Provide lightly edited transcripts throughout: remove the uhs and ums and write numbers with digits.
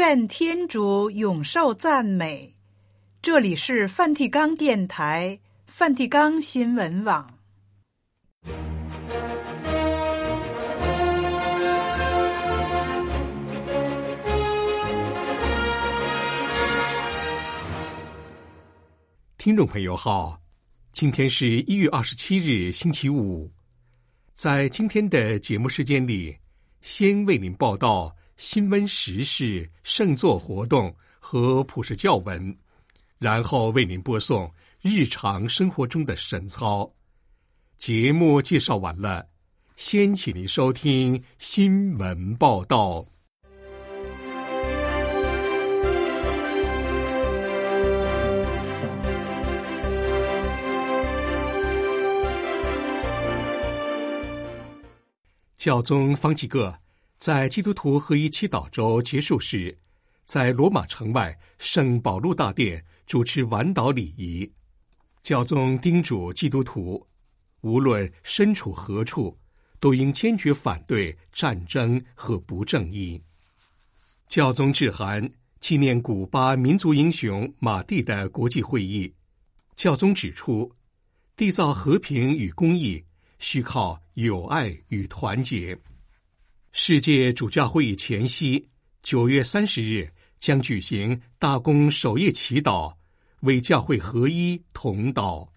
愿天主永受赞美。这里是梵蒂冈电台、梵蒂冈新闻网。 听众朋友好，今天是1月27日星期五。在今天的节目时间里，先为您报道新闻时事、圣座活动和普世教文，然后为您播送日常生活中的神操。节目介绍完了，先请您收听新闻报道。教宗方济各在基督徒合一祈祷周结束时，在罗马城外圣保禄大殿主持晚祷礼仪。教宗叮嘱基督徒，无论身处何处，都应坚决反对战争和不正义。教宗致函纪念古巴民族英雄马蒂的国际会议，教宗指出，缔造和平与公义需靠友爱与团结。世界主教会议前夕9月30日将举行大公守夜祈祷，为教会合一同祷。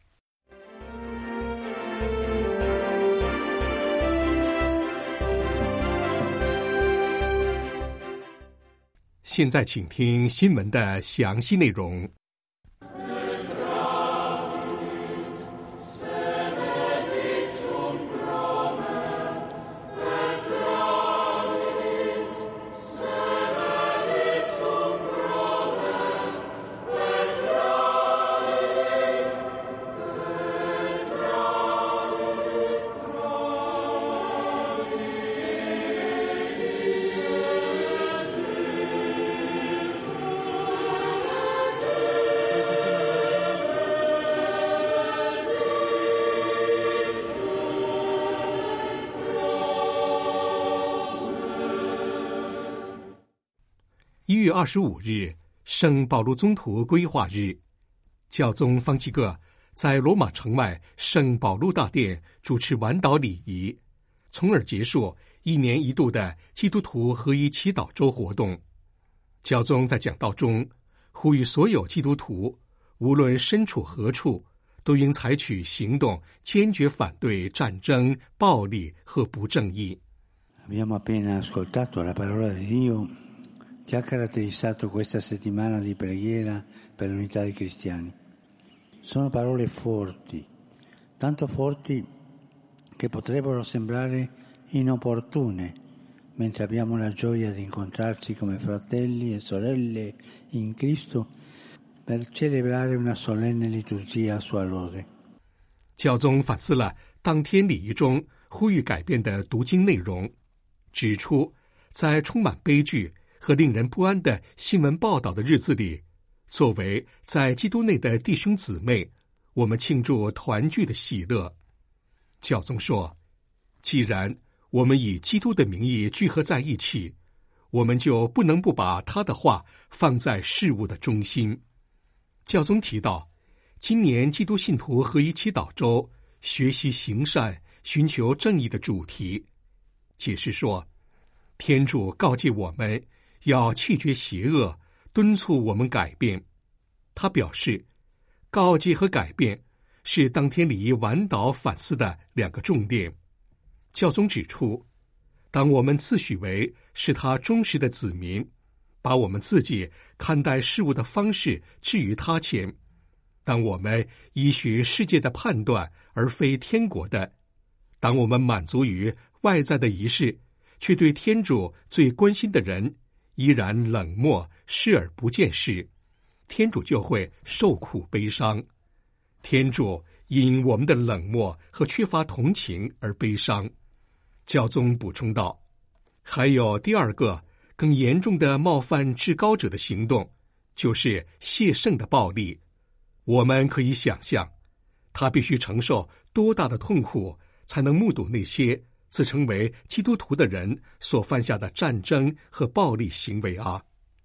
现在请听新闻的详细内容。1月25日，圣保禄宗徒归化日，教宗方济各在罗马城外圣保禄大殿主持晚祷礼仪，从而结束1年1度的基督徒合一祈祷周活动。教宗在讲道中呼吁所有基督徒，无论身处何处，都应采取行动，坚决反对战争、暴力和不正义。 Abbiamo appena ascoltato la parola di Dio che ha caratterizzato questa settimana di preghiera per l'unità dei cristiani. Sono parole forti, tanto forti che potrebbero sembrare inopportune, mentre abbiamo la gioia di incontrarci come fratelli e sorelle in Cristo per celebrare una solenne liturgia a sua lode. 教宗反思了当天礼仪中呼吁改变的读经内容，指出在充满悲剧和令人不安的新闻报道的日子里，作为在基督内的弟兄姊妹，我们庆祝团聚的喜乐。教宗说，既然我们以基督的名义聚合在一起，我们就不能不把他的话放在事物的中心。教宗提到，今年基督信徒合一祈祷周学习行善、寻求正义的主题，解释说，天主告诫我们要弃绝邪恶，敦促我们改变。他表示，告诫和改变是当天礼仪晚祷反思的2个重点。教宗指出，当我们自诩为是他忠实的子民，把我们自己看待事物的方式置于他前，当我们依循世界的判断而非天国的，当我们满足于外在的仪式，却对天主最关心的人依然冷漠视而不见时，天主就会受苦悲伤。天主因我们的冷漠和缺乏同情而悲伤。教宗补充道，还有第2个更严重的冒犯至高者的行动，就是谢圣的暴力。我们可以想象，他必须承受多大的痛苦，才能目睹那些自称为基督徒的人所犯下的战争和暴力行为啊！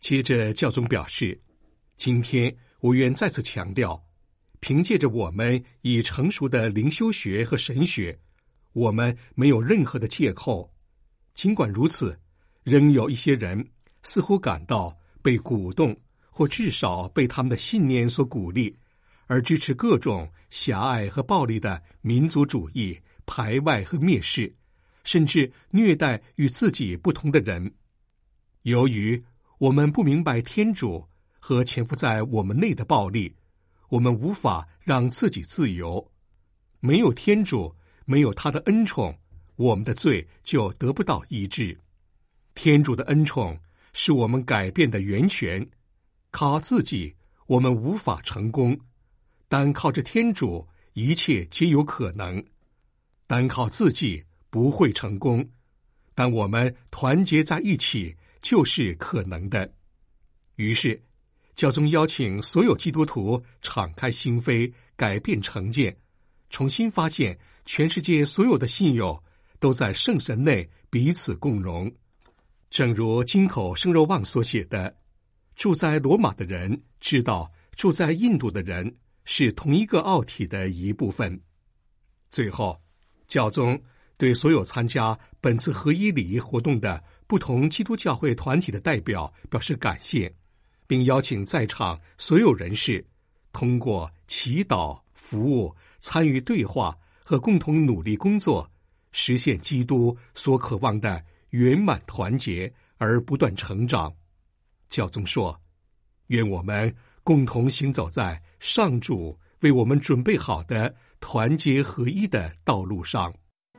接着教宗表示，今天我愿再次强调，凭借着我们已成熟的灵修学和神学，我们没有任何的借口。尽管如此，仍有一些人似乎感到被鼓动，或至少被他们的信念所鼓励，而支持各种狭隘和暴力的民族主义、排外和蔑视，甚至虐待与自己不同的人。由于我们不明白天主和潜伏在我们内的暴力，我们无法让自己自由。没有天主，没有他的恩宠，我们的罪就得不到医治。天主的恩宠是我们改变的源泉，靠自己我们无法成功，单靠着天主一切皆有可能。单靠自己不会成功，但我们团结在一起就是可能的。于是教宗邀请所有基督徒敞开心扉，改变成见，重新发现全世界所有的信友都在圣神内彼此共荣。正如金口圣若望所写的，住在罗马的人知道住在印度的人是同一个奥体的一部分。最后，教宗对所有参加本次合一礼仪活动的不同基督教会团体的代表表示感谢，并邀请在场所有人士通过祈祷、服务、参与对话和共同努力工作，实现基督所渴望的圆满团结而不断成长。教宗说，愿我们共同行走在上主为我们准备好的团结合一的道路上。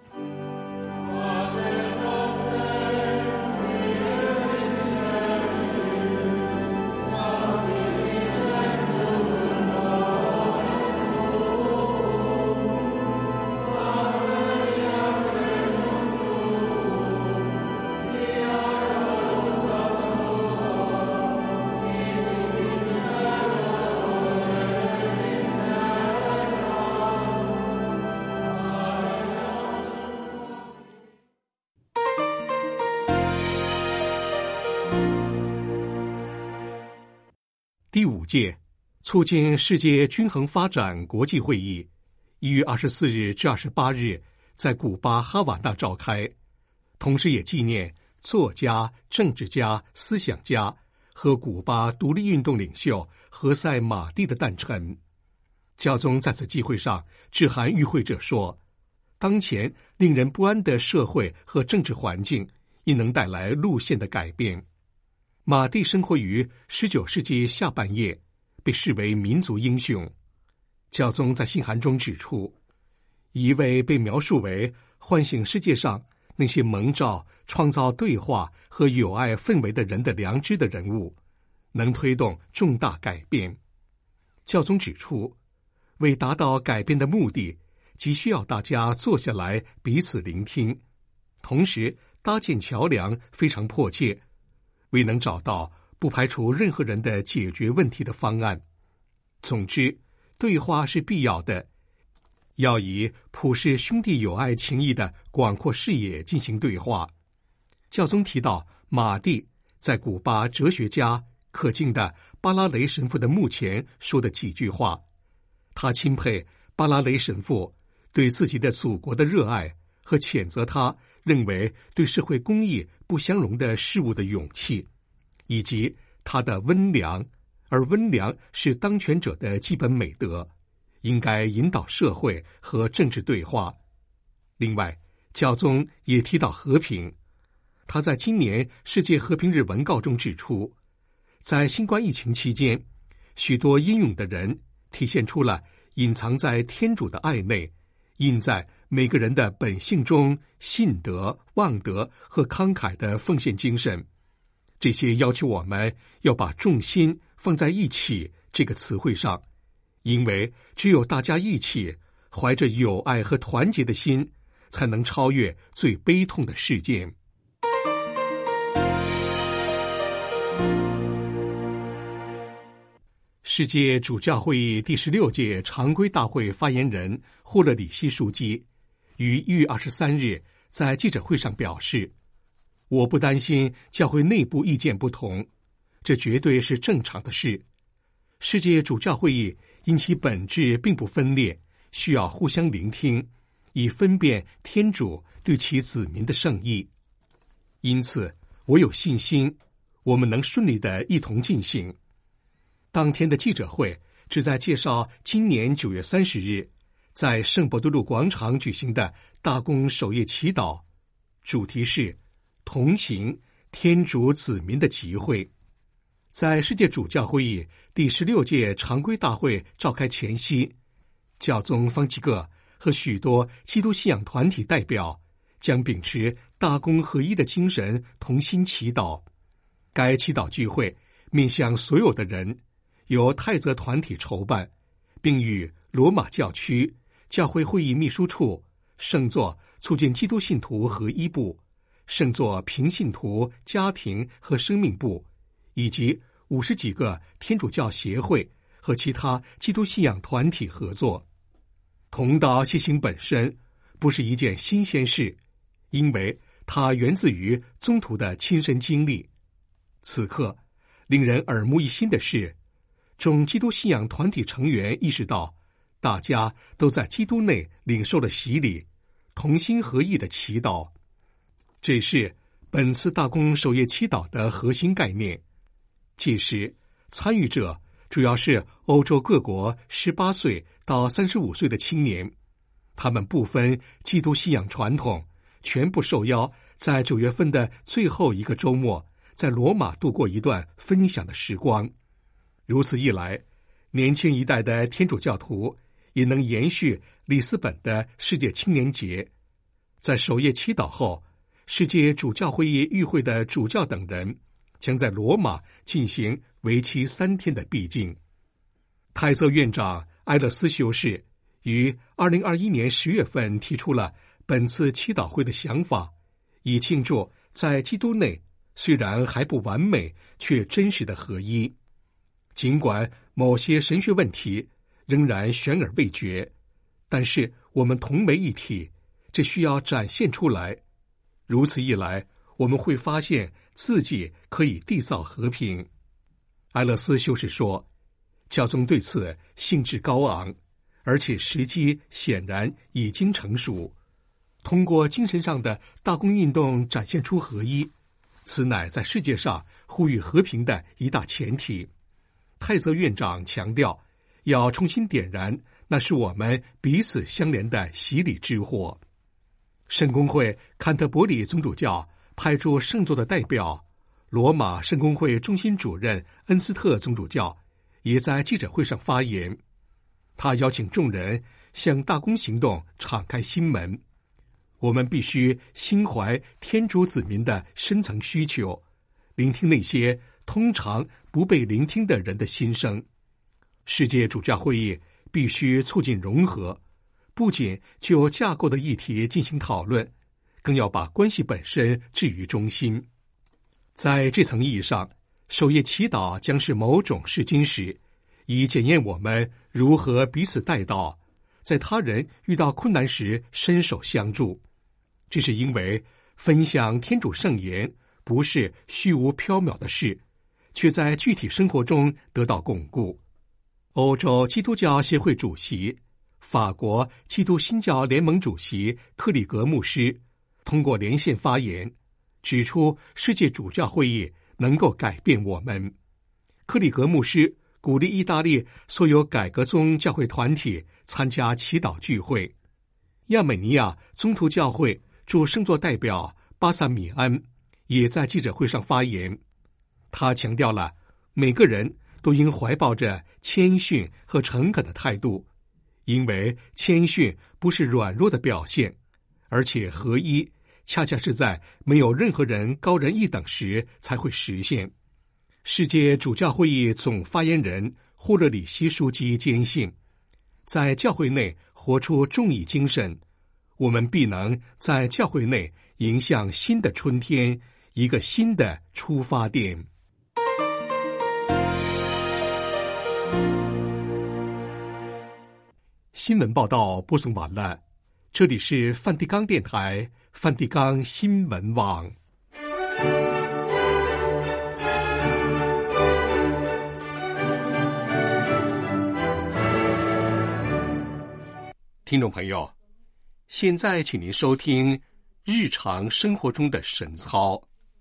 第5届促进世界均衡发展国际会议1月24日至28日在古巴哈瓦那召开，同时也纪念作家、政治家、思想家和古巴独立运动领袖何塞·马蒂的诞辰。教宗在此机会上致函与会者说，当前令人不安的社会和政治环境亦能带来路线的改变。马蒂生活于19世纪下半叶，被视为民族英雄。教宗在信函中指出，一位被描述为唤醒世界上那些蒙召创造对话和友爱氛围的人的良知的人物，能推动重大改变。教宗指出，为达到改变的目的，急需要大家坐下来彼此聆听，同时搭建桥梁非常迫切，未能找到不排除任何人的解决问题的方案。总之，对话是必要的，要以普世兄弟友爱情谊的广阔视野进行对话。教宗提到马蒂在古巴哲学家可敬的巴拉雷神父的墓前说的几句话，他钦佩巴拉雷神父对自己的祖国的热爱和谴责他认为对社会公义不相容的事物的勇气，以及他的温良，而温良是当权者的基本美德，应该引导社会和政治对话。另外，教宗也提到和平，他在今年世界和平日文告中指出，在新冠疫情期间，许多英勇的人体现出了隐藏在天主的爱内，印在每个人的本性中信德、望德和慷慨的奉献精神。这些要求我们要把重心放在一起这个词汇上，因为只有大家一起怀着友爱和团结的心，才能超越最悲痛的事件。世界主教会议第16届常规大会发言人霍勒里希枢机于1月23日在记者会上表示，我不担心教会内部意见不同， 这绝对是正常的事。世界主教会议因其本质并不分裂，需要互相聆听，以分辨天主对其子民的圣意。因此，我有信心，我们能顺利地一同进行。当天的记者会旨在介绍今年9月30日在圣伯多禄广场举行的大公守夜祈祷，主题是同行天主子民的集会。在世界主教会议第16届常规大会召开前夕，教宗方济各和许多基督信仰团体代表将秉持大公合一的精神同心祈祷。该祈祷聚会面向所有的人，由泰泽团体筹办，并与罗马教区教会会议秘书处、圣座促进基督信徒合一部、圣座平信徒家庭和生命部以及50几个天主教协会和其他基督信仰团体合作。同道西行本身不是一件新鲜事，因为它源自于宗徒的亲身经历。此刻，令人耳目一新的是，众基督信仰团体成员意识到，大家都在基督内领受了洗礼，同心合意的祈祷。这是本次大公守夜祈祷的核心概念。届时，参与者主要是欧洲各国18岁到35岁的青年，他们不分基督信仰传统，全部受邀在9月份的最后一个周末，在罗马度过一段分享的时光。如此一来，年轻一代的天主教徒也能延续里斯本的世界青年节。在守夜祈祷后，世界主教会议与会的主教等人将在罗马进行为期3天的闭境。泰泽院长埃勒斯修士于2021年10月份提出了本次祈祷会的想法，以庆祝在基督内虽然还不完美却真实的合一。尽管某些神学问题仍然悬而未决，但是我们同为一体，这需要展现出来。如此一来，我们会发现自己可以缔造和平。埃勒斯修士说，教宗对此兴致高昂，而且时机显然已经成熟。通过精神上的大公运动展现出合一，此乃在世界上呼吁和平的一大前提。泰泽院长强调，要重新点燃那是我们彼此相连的洗礼之火。圣公会坎特伯里总主教派驻圣座的代表，罗马圣公会中心主任恩斯特总主教也在记者会上发言。他邀请众人向大公行动敞开心门。我们必须心怀天主子民的深层需求，聆听那些通常不被聆听的人的心声。世界主教会议必须促进融合，不仅就架构的议题进行讨论，更要把关系本身置于中心。在这层意义上，守夜祈祷将是某种试金石，以检验我们如何彼此带祷，在他人遇到困难时伸手相助。这是因为分享天主圣言不是虚无缥缈的事，却在具体生活中得到巩固。欧洲基督教协会主席、法国基督新教联盟主席克里格牧师通过连线发言，指出世界主教会议能够改变我们。克里格牧师鼓励意大利所有改革宗教会团体参加祈祷聚会。亚美尼亚宗徒教会驻圣座代表巴萨米安也在记者会上发言，他强调了每个人都应怀抱着谦逊和诚恳的态度，因为谦逊不是软弱的表现，而且合一恰恰是在没有任何人高人一等时才会实现。世界主教会议总发言人霍勒里希枢机坚信，在教会内活出众义精神，我们必能在教会内迎向新的春天，一个新的出发点。新闻报道播送完了，这里是梵蒂冈电台梵蒂冈新闻网。 听众朋友，现在请您收听日常生活中的神操。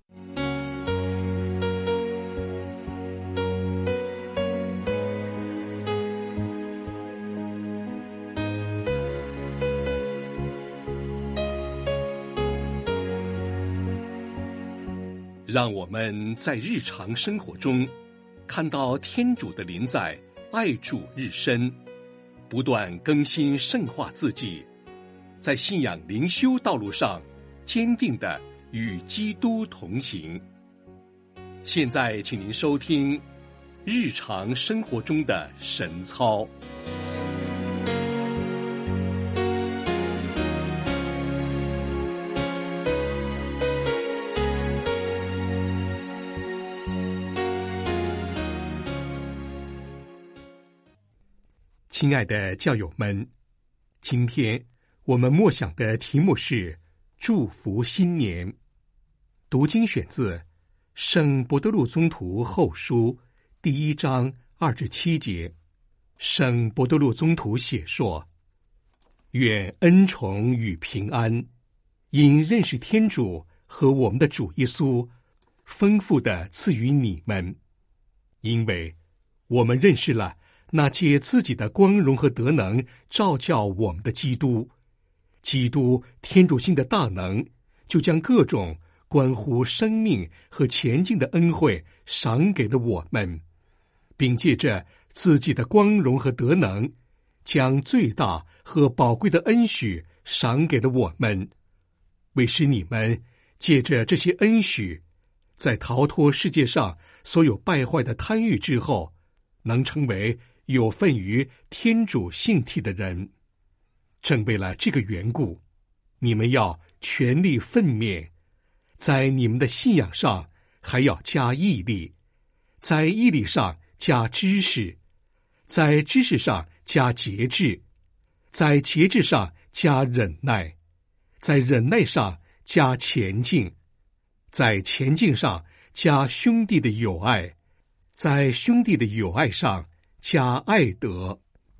让我们在日常生活中看到天主的临在，爱主日深，不断更新圣化自己，在信仰灵修道路上坚定地与基督同行。现在请您收听日常生活中的神操。亲爱的教友们，今天我们默想的题目是祝福新年。读经选自圣伯多禄宗徒后书第1章2至7节。圣伯多禄宗徒写说：愿恩宠与平安因认识天主和我们的主耶稣丰富地赐予你们，因为我们认识了那借自己的光荣和德能照教我们的基督，基督天主性的大能就将各种关乎生命和前进的恩惠赏给了我们，并借着自己的光荣和德能将最大和宝贵的恩许赏给了我们，为使你们借着这些恩许，在逃脱世界上所有败坏的贪欲之后，能成为有份于天主性体的人。正为了这个缘故，你们要全力奋勉，在你们的信仰上还要加毅力，在毅力上加知识，在知识上加节制，在节制上加忍耐，在忍耐上加前进，在前进上加兄弟的友爱，在兄弟的友爱上加爱德。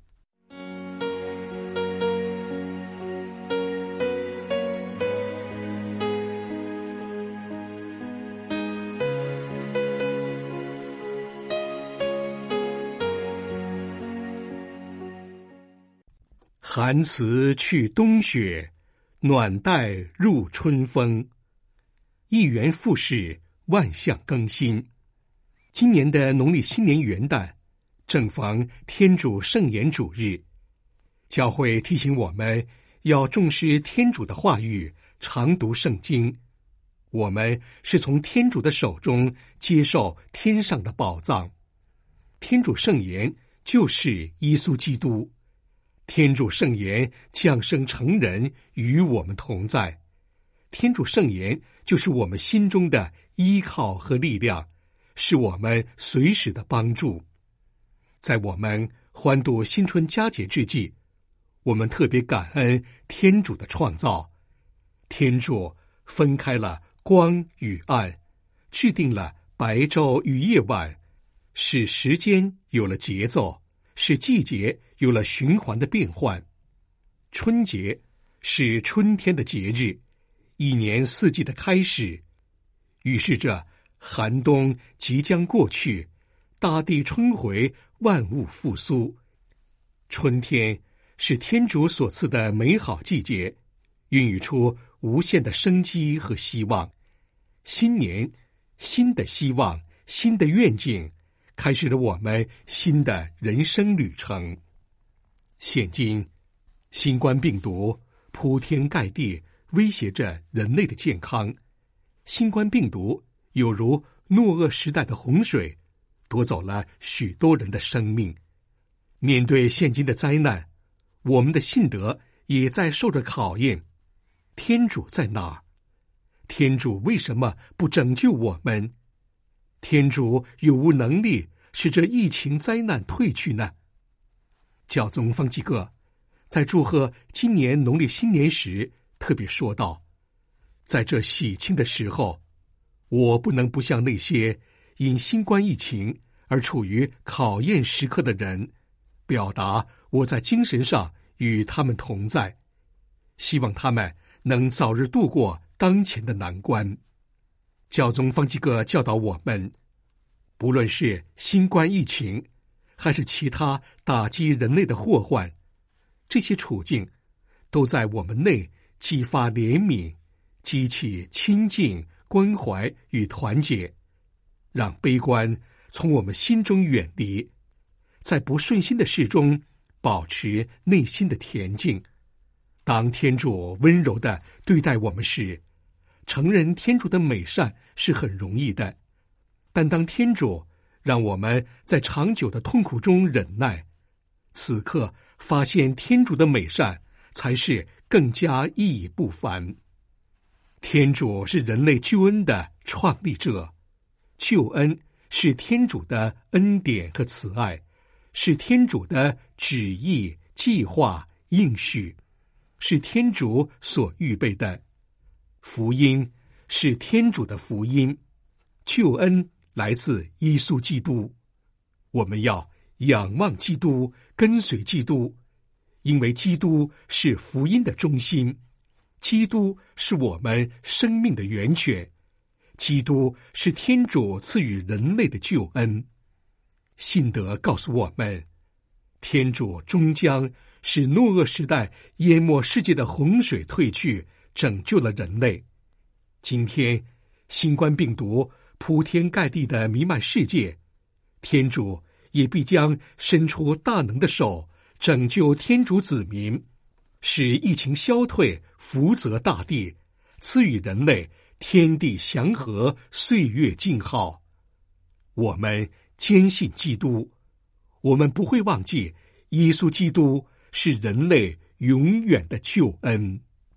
寒辞去冬雪，暖带入春风。一元复始，万象更新。今年的农历新年元旦正逢天主圣言主日，教会提醒我们要重视天主的话语，常读圣经。我们是从天主的手中接受天上的宝藏。天主圣言就是耶稣基督，天主圣言降生成人，与我们同在。天主圣言就是我们心中的依靠和力量，是我们随时的帮助。在我们欢度新春佳节之际，我们特别感恩天主的创造。天主分开了光与暗，制定了白昼与夜晚，使时间有了节奏，使季节有了循环的变换。春节是春天的节日，一年四季的开始，预示着寒冬即将过去，大地春回，万物复苏。春天是天主所赐的美好季节，孕育出无限的生机和希望。新年，新的希望，新的愿景，开始了我们新的人生旅程。现今，新冠病毒铺天盖地，威胁着人类的健康。新冠病毒有如诺厄时代的洪水，夺走了许多人的生命。面对现今的灾难，我们的信德也在受着考验。天主在哪儿？天主为什么不拯救我们？天主有无能力使这疫情灾难退去呢？教宗方济各在祝贺今年农历新年时特别说道，在这喜庆的时候，我不能不向那些因新冠疫情而处于考验时刻的人，表达我在精神上与他们同在，希望他们能早日度过当前的难关。教宗方济各教导我们，不论是新冠疫情，还是其他打击人类的祸患，这些处境都在我们内激发怜悯，激起亲近、关怀与团结，让悲观从我们心中远离，在不顺心的事中保持内心的恬静。当天主温柔地对待我们时，承认天主的美善是很容易的，但当天主让我们在长久的痛苦中忍耐，此刻发现天主的美善才是更加意义不凡。天主是人类救恩的创立者，救恩是天主的恩典和慈爱，是天主的旨意、计划、应许，是天主所预备的。福音是天主的福音，救恩来自耶稣基督。我们要仰望基督，跟随基督，因为基督是福音的中心，基督是我们生命的源泉，基督是天主赐予人类的救恩。信德告诉我们，天主终将使诺厄时代淹没世界的洪水退去，拯救了人类。今天新冠病毒铺天盖地的弥漫世界，天主也必将伸出大能的手，拯救天主子民，使疫情消退，福泽大地，赐予人类天地祥和，岁月静好。我们坚信基督，我们不会忘记耶稣基督是人类永远的救恩。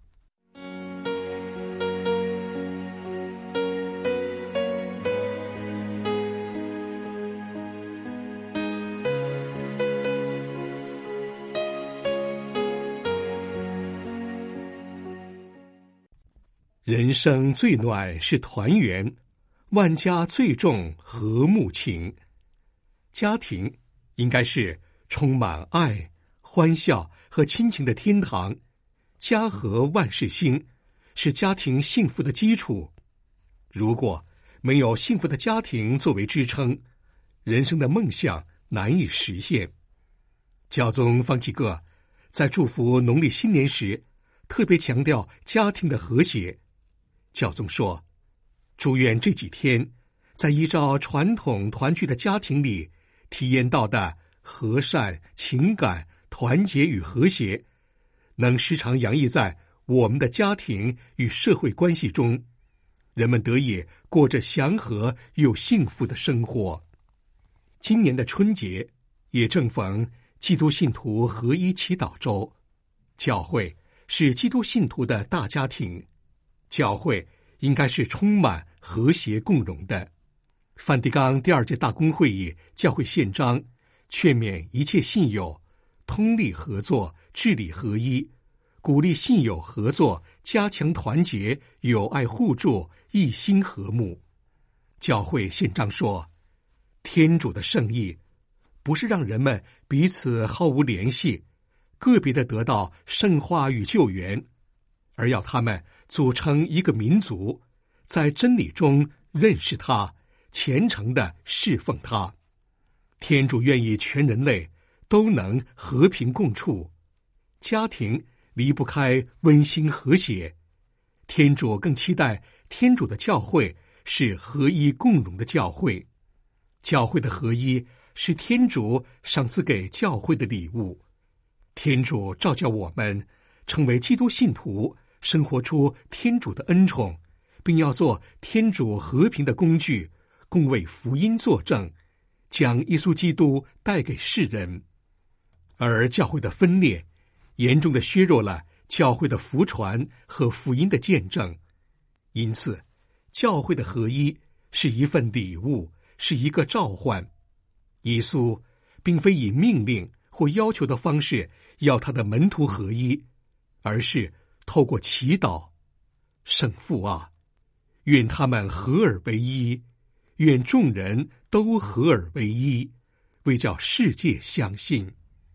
人生最暖是团圆，万家最重和睦情。家庭应该是充满爱、欢笑和亲情的天堂，家和万事兴，是家庭幸福的基础。如果没有幸福的家庭作为支撑，人生的梦想难以实现。教宗方济各在祝福农历新年时，特别强调家庭的和谐。教宗说，祝愿这几天在依照传统团聚的家庭里体验到的和善、情感、团结与和谐，能时常洋溢在我们的家庭与社会关系中，人们得以过着祥和又幸福的生活。今年的春节也正逢基督信徒合一祈祷周，教会是基督信徒的大家庭，教会应该是充满和谐共融的。梵蒂冈第2届大公会议教会宪章劝勉一切信友通力合作，治理合一，鼓励信友合作，加强团结，友爱互助，一心和睦。教会宪章说，天主的圣意不是让人们彼此毫无联系，个别的得到圣化与救援，而要他们组成一个民族，在真理中认识他，虔诚地侍奉他。天主愿意全人类都能和平共处，家庭离不开温馨和谐。天主更期待天主的教会是合一共融的教会，教会的合一是天主赏赐给教会的礼物。天主召叫我们成为基督信徒，生活出天主的恩宠，并要做天主和平的工具，共为福音作证，将耶稣基督带给世人。而教会的分裂严重地削弱了教会的福传和福音的见证，因此教会的合一是一份礼物，是一个召唤。耶稣并非以命令或要求的方式要他的门徒合一，而是透过祈祷，圣父啊，愿他们合而为一，愿众人都合而为一，为叫世界相信。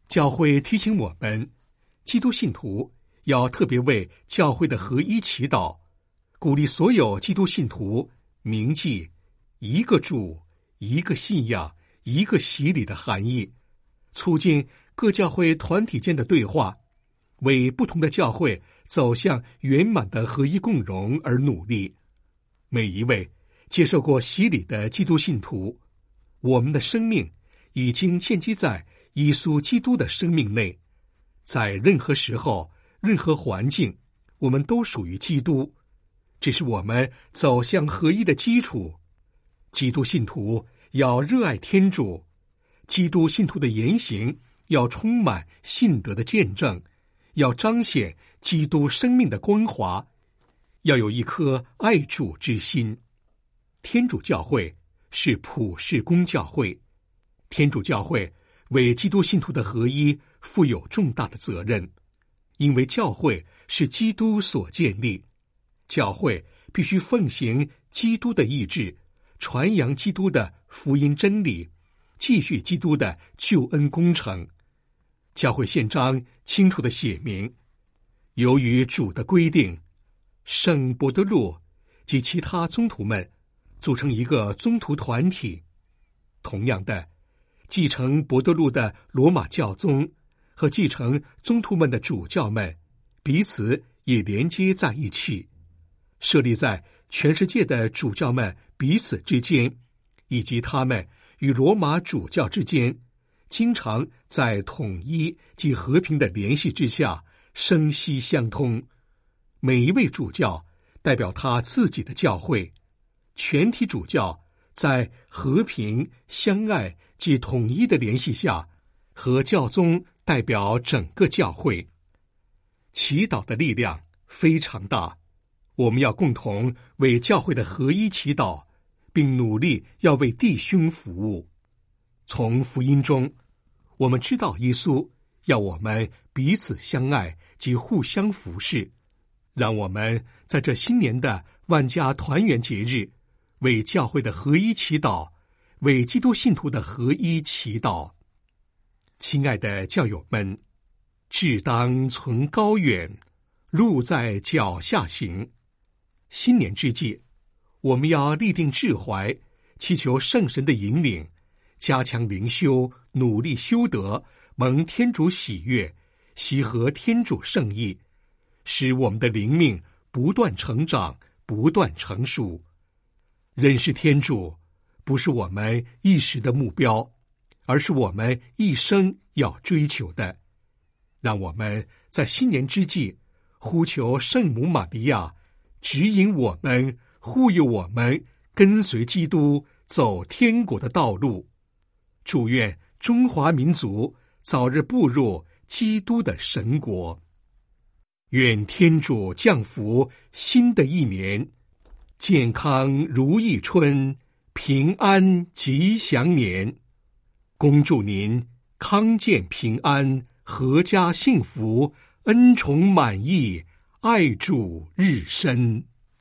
教会提醒我们，基督信徒要特别为教会的合一祈祷，鼓励所有基督信徒铭记一个主、一个信仰、一个洗礼的含义，促进各教会团体间的对话，为不同的教会走向圆满的合一共荣而努力。每一位接受过洗礼的基督信徒，我们的生命已经建基在耶稣基督的生命内，在任何时候、任何环境，我们都属于基督，这是我们走向合一的基础。基督信徒要热爱天主，基督信徒的言行要充满信德的见证，要彰显基督生命的光华，要有一颗爱主之心。天主教会是普世公教会，天主教会为基督信徒的合一负有重大的责任，因为教会是基督所建立，教会必须奉行基督的意志，传扬基督的福音真理，继续基督的救恩工程。教会宪章清楚地写明，由于主的规定，圣伯多禄及其他宗徒们组成一个宗徒团体。同样的，继承伯多禄的罗马教宗和继承宗徒们的主教们彼此也连接在一起，设立在全世界的主教们彼此之间，以及他们与罗马主教之间，经常在统一及和平的联系之下生息相通。每一位主教代表他自己的教会，全体主教在和平、相爱及统一的联系下，和教宗代表整个教会。祈祷的力量非常大，我们要共同为教会的合一祈祷，并努力要为弟兄服务。从福音中，我们知道耶稣要我们彼此相爱及互相服侍。让我们在这新年的万家团圆节日，为教会的合一祈祷，为基督信徒的合一祈祷。亲爱的教友们，志当存高远，路在脚下行。新年之际，我们要立定志怀，祈求圣神的引领，加强灵修，努力修德，蒙天主喜悦，习合天主圣意，使我们的灵命不断成长，不断成熟。认识天主不是我们一时的目标，而是我们一生要追求的。让我们在新年之际呼求圣母玛利亚指引我们，护佑我们，跟随基督走天国的道路。祝愿中华民族早日步入基督的神国。愿天主降福新的一年，健康如意春，平安吉祥年。恭祝您康健平安，阖家幸福，恩宠满意，爱主日深。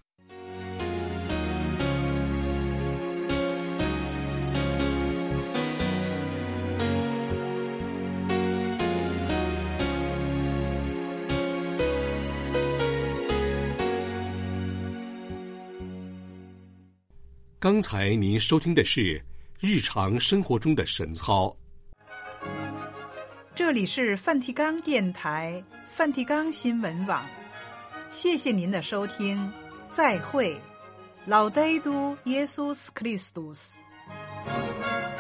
刚才您收听的是日常生活中的神操。 这里是梵蒂冈电台梵蒂冈新闻网，谢谢您的收听，再会。Laudetur Jesus Christus。